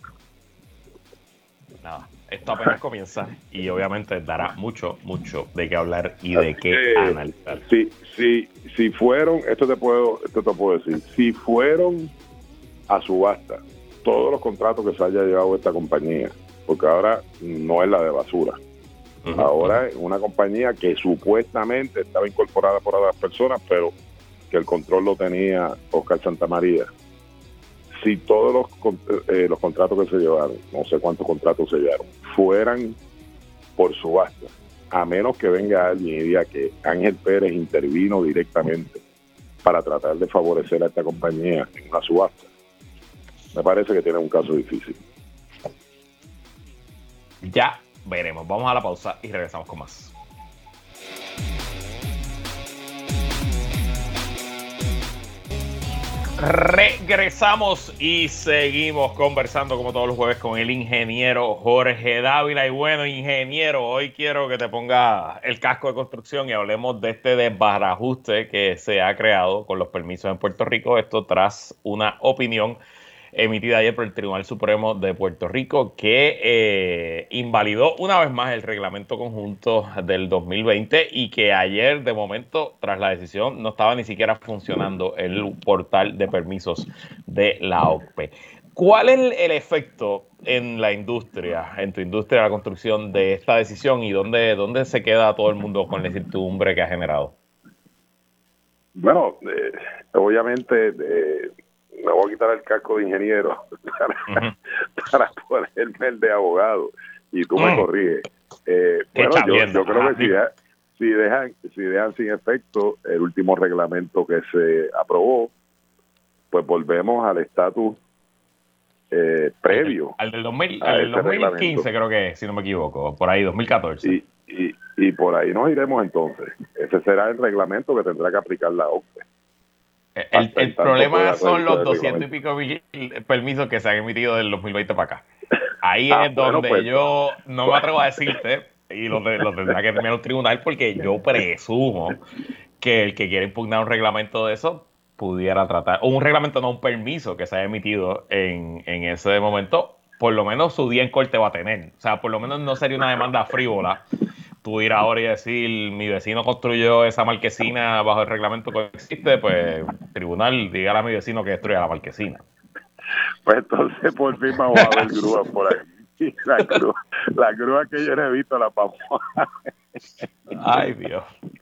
Nada, esto apenas comienza y obviamente dará mucho, mucho de qué hablar y de qué eh, analizar. Si, si, si fueron, esto te puedo, esto te puedo decir, si fueron a subasta todos los contratos que se haya llevado esta compañía, porque ahora no es la de basura, uh-huh. ahora es una compañía que supuestamente estaba incorporada por otras personas, pero que el control lo tenía Oscar Santamaría. Si todos los, eh, los contratos que se llevaron, no sé cuántos contratos se llevaron, fueran por subasta, a menos que venga alguien y diga que Ángel Pérez intervino directamente para tratar de favorecer a esta compañía en una subasta, me parece que tiene un caso difícil. Ya veremos. Vamos a la pausa y regresamos con más. Regresamos y seguimos conversando como todos los jueves con el ingeniero Jorge Dávila. Y bueno, ingeniero, hoy quiero que te ponga el casco de construcción y hablemos de este desbarajuste que se ha creado con los permisos en Puerto Rico. Esto tras una opinión emitida ayer por el Tribunal Supremo de Puerto Rico que eh, invalidó una vez más el reglamento conjunto del dos mil veinte y que ayer de momento tras la decisión no estaba ni siquiera funcionando el portal de permisos de la O C P E. ¿Cuál es el, el efecto en la industria, en tu industria de la construcción de esta decisión y dónde, dónde se queda todo el mundo con la incertidumbre que ha generado? Bueno, eh, obviamente eh, me voy a quitar el casco de ingeniero para, uh-huh. para ponerme el de abogado y tú uh-huh. me corriges. Eh, bueno, yo, yo creo que si, de, si, dejan, si dejan sin efecto el último reglamento que se aprobó, pues volvemos al estatus eh, previo. Al del, dos mil, al del dos mil quince creo que, si no me equivoco, por ahí, dos mil catorce. Y, y, y por ahí nos iremos entonces. Ese será el reglamento que tendrá que aplicar la O C P E. El, el problema son los doscientos y pico mil permisos que se han emitido del dos mil veinte para acá. Ahí ah, es donde bueno, pues, yo no me atrevo a decirte, y lo, de, lo tendrá que terminar el tribunal, porque yo presumo que el que quiere impugnar un reglamento de eso pudiera tratar, o un reglamento, no un permiso que se haya emitido en, en ese momento, por lo menos su día en corte va a tener. O sea, por lo menos no sería una demanda frívola. Tú ir ahora y decir, mi vecino construyó esa marquesina bajo el reglamento que existe, pues tribunal, dígale a mi vecino que destruya la marquesina. Pues entonces por fin vamos a ver grúas por ahí. La grúa, la grúa que yo no he visto la vamos a ver. Ay, Dios.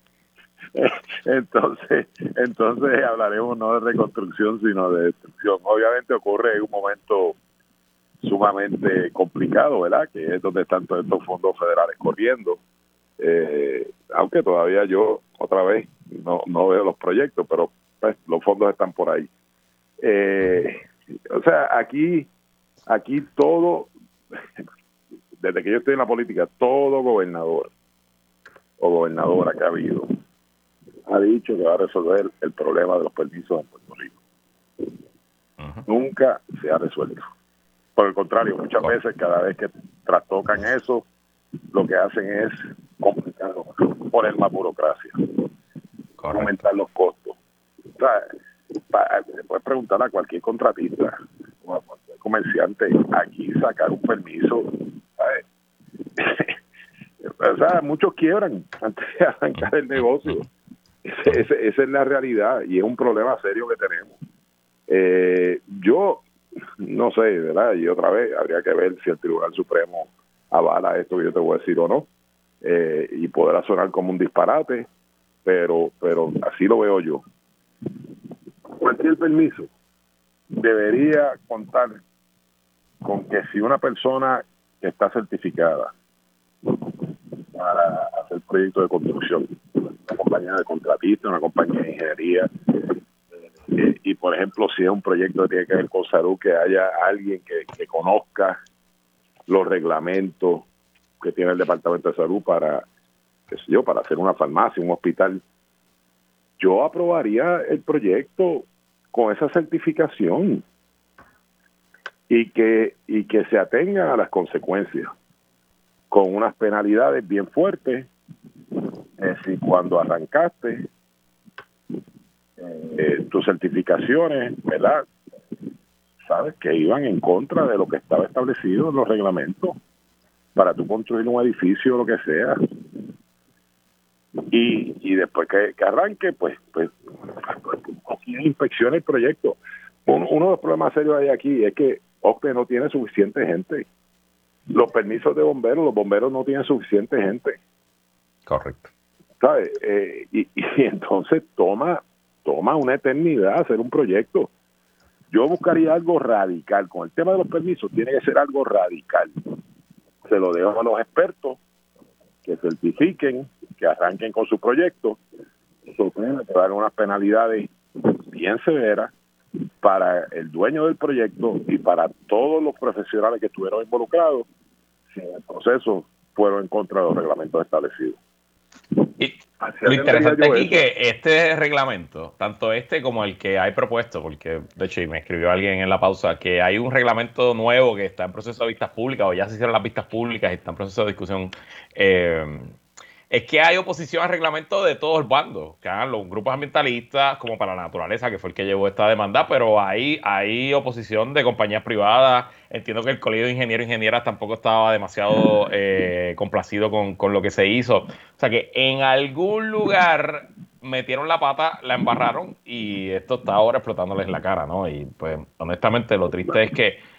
Entonces, entonces hablaremos no de reconstrucción, sino de destrucción. Obviamente ocurre en un momento sumamente complicado, ¿verdad? Que es donde están todos estos fondos federales corriendo. Eh, aunque todavía yo otra vez no, no veo los proyectos, pero pues, los fondos están por ahí. Eh, o sea, aquí aquí todo desde que yo estoy en la política, todo gobernador o gobernadora que ha habido ha dicho que va a resolver el problema de los permisos en Puerto Rico. Uh-huh. Nunca se ha resuelto. Por el contrario, muchas veces cada vez que trastocan eso, lo que hacen es complicarlo, poner más burocracia, correcto, aumentar los costos. O sea, para, puedes preguntar a cualquier contratista o a cualquier comerciante, aquí sacar un permiso, ¿sabes? O sea, muchos quiebran antes de arrancar el negocio. Ese, ese, esa es la realidad y es un problema serio que tenemos. Eh, yo no sé, ¿verdad? Y otra vez habría que ver si el Tribunal Supremo avala esto que yo te voy a decir o no, eh, y podrá sonar como un disparate, pero pero así lo veo yo. Cualquier permiso debería contar con que si una persona que está certificada para hacer proyectos de construcción, una compañía de contratistas, una compañía de ingeniería, eh, y por ejemplo si es un proyecto que tiene que ver con salud, que haya alguien que, que conozca los reglamentos que tiene el Departamento de Salud para, qué sé yo, para hacer una farmacia, un hospital. Yo aprobaría el proyecto con esa certificación y que y que se atengan a las consecuencias con unas penalidades bien fuertes. Es decir, cuando arrancaste eh, tus certificaciones, ¿verdad?, sabes que iban en contra de lo que estaba establecido en los reglamentos para tú construir un edificio o lo que sea. Y, y después que, que arranque, pues, pues, pues inspecciona el proyecto. Uno, uno de los problemas serios hay aquí es que O C P E no tiene suficiente gente. Los permisos de bomberos, los bomberos no tienen suficiente gente. Correcto. ¿Sabes? Eh, y, y entonces toma, toma una eternidad hacer un proyecto. Yo buscaría algo radical. Con el tema de los permisos tiene que ser algo radical. Se lo dejo a los expertos que certifiquen, que arranquen con su proyecto, que dar unas penalidades bien severas para el dueño del proyecto y para todos los profesionales que estuvieron involucrados si en el proceso fueron en contra de los reglamentos establecidos. Y lo interesante aquí es que este reglamento, tanto este como el que hay propuesto, porque de hecho me escribió alguien en la pausa que hay un reglamento nuevo que está en proceso de vistas públicas o ya se hicieron las vistas públicas y está en proceso de discusión, eh, es que hay oposición al reglamento de todos los bandos, que hagan los grupos ambientalistas como para la naturaleza, que fue el que llevó esta demanda, pero hay, hay oposición de compañías privadas. Entiendo que el Colegio de Ingenieros e Ingenieras tampoco estaba demasiado eh, complacido con, con lo que se hizo. O sea que en algún lugar metieron la pata, la embarraron y esto está ahora explotándoles la cara, ¿no? Y pues honestamente lo triste es que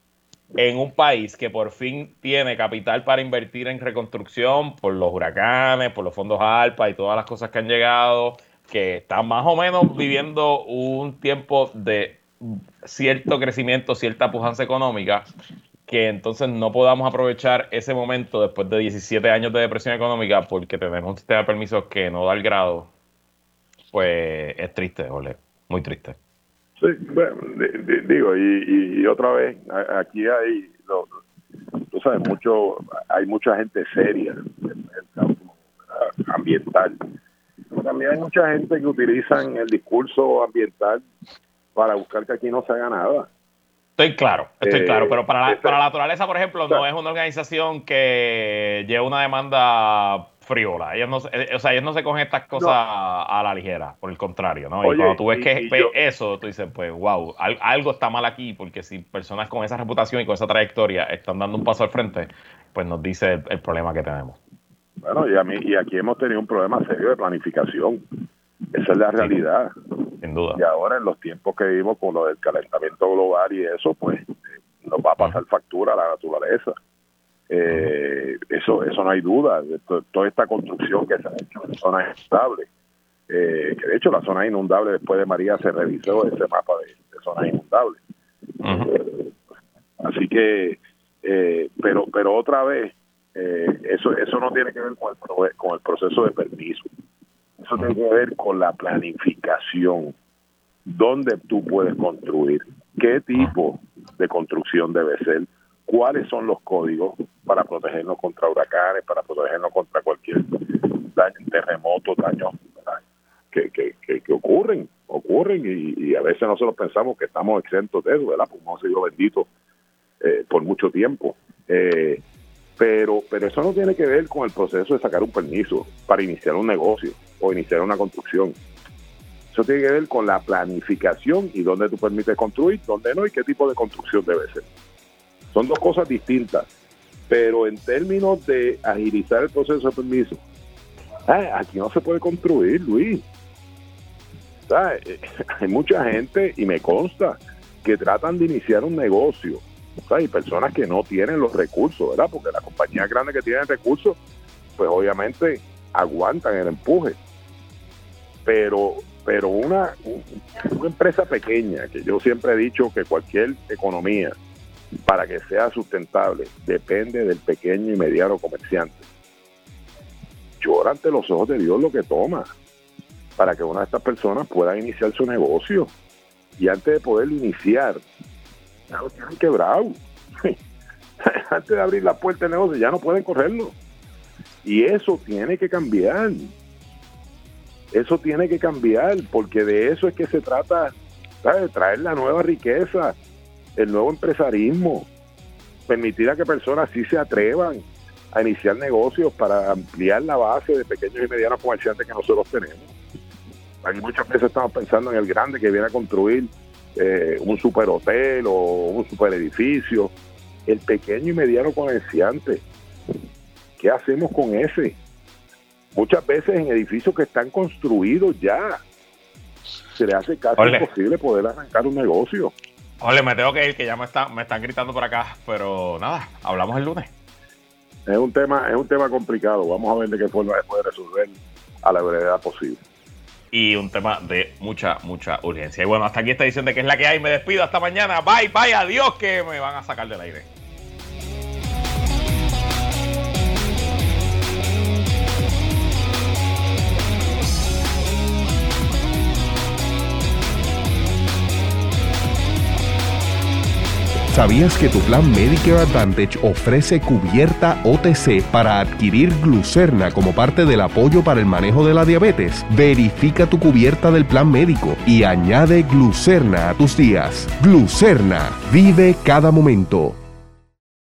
en un país que por fin tiene capital para invertir en reconstrucción por los huracanes, por los fondos ALPA y todas las cosas que han llegado, que están más o menos viviendo un tiempo de cierto crecimiento, cierta pujanza económica, que entonces no podamos aprovechar ese momento después de diecisiete años de depresión económica porque tenemos un sistema de permisos que no da el grado, pues es triste, Ole, muy triste. Sí, bueno, digo, y, y otra vez, aquí hay, lo, tú sabes, mucho, hay mucha gente seria en el campo ambiental. También hay mucha gente que utilizan el discurso ambiental para buscar que aquí no se haga nada. Estoy claro, estoy eh, claro, pero para la, este, para la naturaleza, por ejemplo, no es una organización que lleva una demanda friola. Ellos no, o sea, ellos no se cogen estas cosas no. a, a la ligera, por el contrario, ¿no? Y Oye, cuando tú ves y, que y ves yo, eso, tú dices, pues, wow, al, algo está mal aquí, porque si personas con esa reputación y con esa trayectoria están dando un paso al frente, pues nos dice el, el problema que tenemos. Bueno, y, a mí, y aquí hemos tenido un problema serio de planificación. Esa es la realidad. Sí, sin duda. Y ahora, en los tiempos que vivimos con lo del calentamiento global y eso, pues, nos va a pasar uh-huh. factura a la naturaleza. Eh, eso eso no hay duda. Toda esta construcción que se ha hecho en zonas inundables, eh, que de hecho la zona inundable después de María se revisó ese mapa de, de zonas inundables. Uh-huh. eh, así que eh, pero pero otra vez eh, eso eso no tiene que ver con el, con el proceso de permiso. Eso uh-huh. tiene que ver con la planificación, dónde tú puedes construir, qué tipo de construcción debe ser, cuáles son los códigos para protegernos contra huracanes, para protegernos contra cualquier daño, terremoto, daños que, que, que, que ocurren, ocurren y, y a veces nosotros pensamos que estamos exentos de eso, ¿verdad? Pues hemos sido benditos eh, por mucho tiempo. Eh, pero, pero eso no tiene que ver con el proceso de sacar un permiso para iniciar un negocio o iniciar una construcción. Eso tiene que ver con la planificación y dónde tú permites construir, dónde no y qué tipo de construcción debe ser. Son dos cosas distintas, pero en términos de agilizar el proceso de permiso, eh, aquí no se puede construir, Luis. ¿Sabes? Hay mucha gente, y me consta, que tratan de iniciar un negocio. ¿Sabes? Y personas que no tienen los recursos, ¿verdad? Porque las compañías grandes que tienen recursos, pues obviamente aguantan el empuje. Pero, pero una, una empresa pequeña, que yo siempre he dicho que cualquier economía, para que sea sustentable, depende del pequeño y mediano comerciante. Llora ante los ojos de Dios lo que toma para que una de estas personas pueda iniciar su negocio. Y antes de poder iniciar, ya lo tienen quebrado. Antes de abrir la puerta del negocio, ya no pueden correrlo. Y eso tiene que cambiar. Eso tiene que cambiar, porque de eso es que se trata, ¿sabes? Traer la nueva riqueza, el nuevo empresarismo, permitir a que personas sí se atrevan a iniciar negocios para ampliar la base de pequeños y medianos comerciantes que nosotros tenemos. Aquí muchas veces estamos pensando en el grande que viene a construir eh, un superhotel o un superedificio. El pequeño y mediano comerciante, ¿qué hacemos con ese? Muchas veces en edificios que están construidos ya, se le hace casi Ole. imposible poder arrancar un negocio. Ole, me tengo que ir, que ya me están, me están gritando por acá, pero nada, hablamos el lunes. Es un tema, es un tema complicado, vamos a ver de qué forma se puede resolver a la brevedad posible. Y un tema de mucha, mucha urgencia. Y bueno, hasta aquí esta edición de ¿Qué es la que hay? Me despido, hasta mañana, bye, bye, adiós, que me van a sacar del aire. ¿Sabías que tu plan Medicare Advantage ofrece cubierta O T C para adquirir Glucerna como parte del apoyo para el manejo de la diabetes? Verifica tu cubierta del plan médico y añade Glucerna a tus días. Glucerna, vive cada momento.